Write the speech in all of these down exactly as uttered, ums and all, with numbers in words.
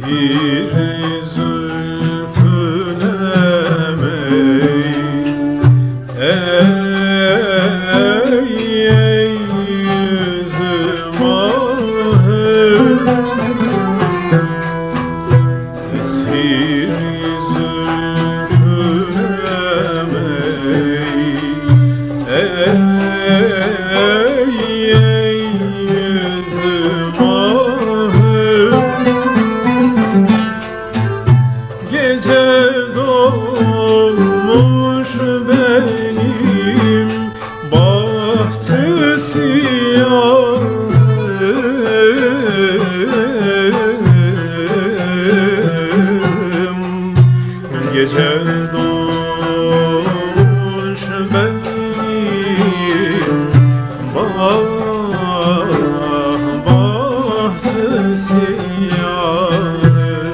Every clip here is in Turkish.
Esiri zülfüne mey, ey ey yüzüm ahım. Esiri zülfüne mey, ey ey yüzüm ahım. Gece doğmuş benim bahtı siyahım. Gece doğmuş benim bah, bahtı siyahım.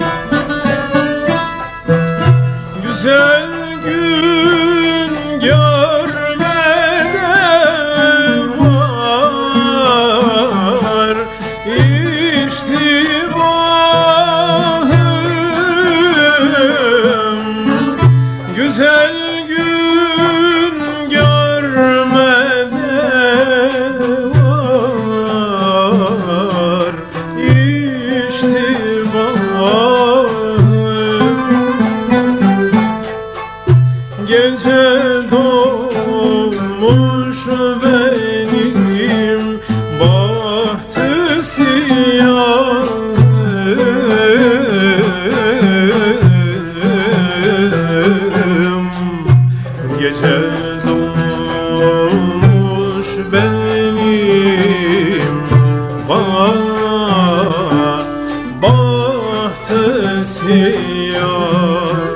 Güzel gün görmede var iştibahım. Güzel gün görmede var iştibahım. Gece doğmuş benim bahtı siyahım. Gece doğmuş benim bah, bahtı siyah.